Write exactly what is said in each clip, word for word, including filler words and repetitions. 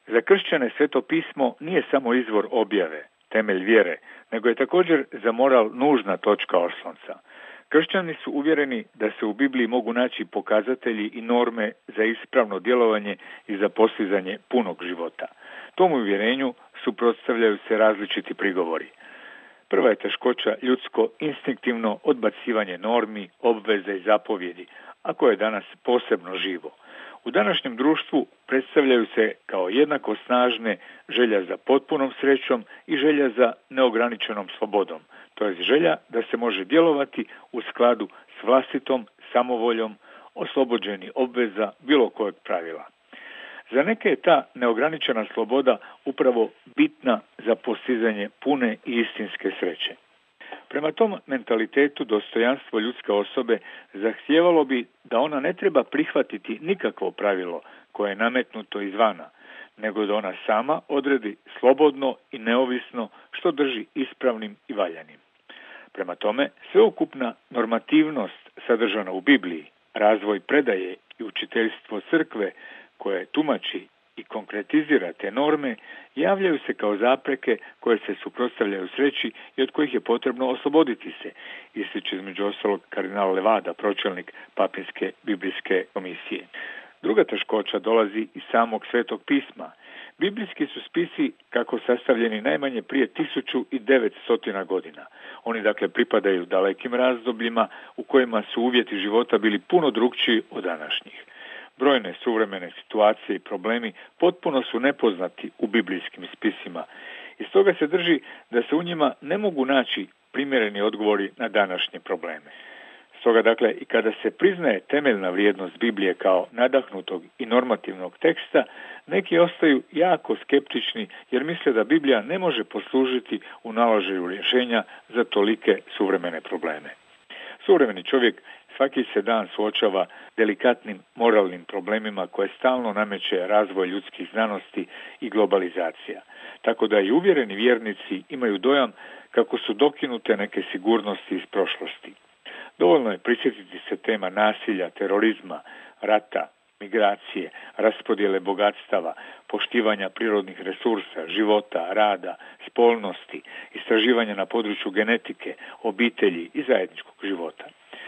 Za kršćane Sveto pismo nije samo izvor objave, temelj vjere, nego je također za moral nužna točka oslonca. Kršćani su uvjereni da se u Bibliji mogu naći pokazatelji i norme za ispravno djelovanje i za postizanje punog života. Tomu uvjerenju suprotstavljaju se različiti prigovori. Prva je teškoća ljudsko instinktivno odbacivanje normi, obveze i zapovjedi, a koje je danas posebno živo. U današnjem društvu predstavljaju se kao jednako snažne želja za potpunom srećom i želja za neograničenom slobodom, to je želja da se može djelovati u skladu s vlastitom samovoljom, oslobođeni obveza bilo kojeg pravila. Za neke je ta neograničena sloboda upravo bitna za postizanje pune i istinske sreće. Prema tom mentalitetu dostojanstvo ljudske osobe zahtijevalo bi da ona ne treba prihvatiti nikakvo pravilo koje je nametnuto izvana, nego da ona sama odredi slobodno i neovisno što drži ispravnim i valjanim. Prema tome, sveukupna normativnost sadržana u Bibliji, razvoj predaje i učiteljstvo crkve koje tumači i konkretizira te norme, javljaju se kao zapreke koje se suprotstavljaju sreći i od kojih je potrebno osloboditi se, ističe između ostalog kardinal Levada, pročelnik Papinske biblijske komisije. Druga teškoća dolazi iz samog Svetog pisma. Biblijski su spisi kako sastavljeni najmanje prije tisuću devetsto godina. Oni dakle pripadaju dalekim razdobljima u kojima su uvjeti života bili puno drukčiji od današnjih. Brojne suvremene situacije i problemi potpuno su nepoznati u biblijskim spisima. I stoga se drži da se u njima ne mogu naći primjereni odgovori na današnje probleme. Stoga dakle i kada se priznaje temeljna vrijednost Biblije kao nadahnutog i normativnog teksta, neki ostaju jako skeptični jer misle da Biblija ne može poslužiti u nalaženju rješenja za tolike suvremene probleme. Suvremeni čovjek svaki se dan suočava delikatnim moralnim problemima koje stalno nameće razvoj ljudskih znanosti i globalizacija. Tako da i uvjereni vjernici imaju dojam kako su dokinute neke sigurnosti iz prošlosti. Dovoljno je prisjetiti se tema nasilja, terorizma, rata, migracije, raspodjele bogatstava, poštivanja prirodnih resursa, života, rada, spolnosti, istraživanja na području genetike, obitelji i zajedničkog života.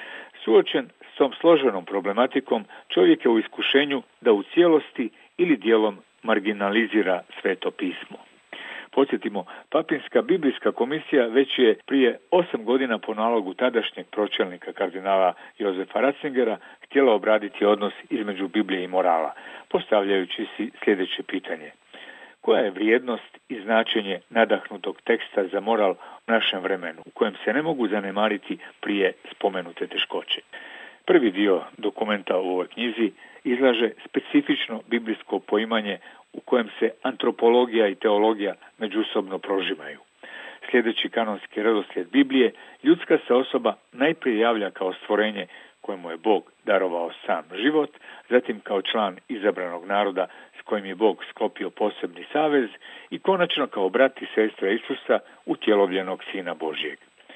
Suočen s tom složenom problematikom, čovjek je u iskušenju da u cijelosti ili dijelom marginalizira Sveto pismo. Podsjetimo, Papinska biblijska komisija već je prije osam godina po nalogu tadašnjeg pročelnika kardinala Jozefa Ratzingera htjela obraditi odnos između Biblije i morala, postavljajući si sljedeće pitanje. Koja je vrijednost i značenje nadahnutog teksta za moral u našem vremenu, u kojem se ne mogu zanemariti prije spomenute teškoće? Prvi dio dokumenta u ovoj knjizi izlaže specifično biblijsko poimanje u kojem se antropologija i teologija međusobno prožimaju. Sljedeći kanonski redoslijed Biblije, ljudska se osoba najprije javlja kao stvorenje kojemu je Bog darovao sam život, zatim kao član izabranog naroda s kojim je Bog sklopio posebni savez i konačno kao brat i sestra Isusa, utjelovljenog Sina Božjeg.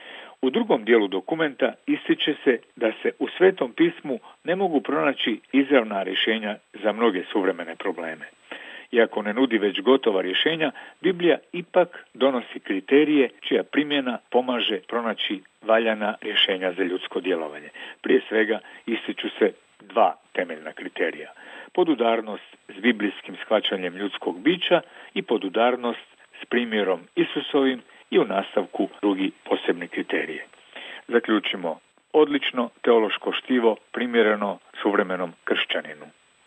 U drugom dijelu dokumenta ističe se da se u Svetom pismu ne mogu pronaći izravna rješenja za mnoge suvremene probleme. Iako ne nudi već gotova rješenja, Biblija ipak donosi kriterije čija primjena pomaže pronaći valjana rješenja za ljudsko djelovanje. Prije svega ističu se dva temeljna kriterija. Podudarnost s biblijskim shvaćanjem ljudskog bića i podudarnost s primjerom Isusovim i u nastavku drugi posebni kriterije. Zaključimo. Odlično teološko štivo primjereno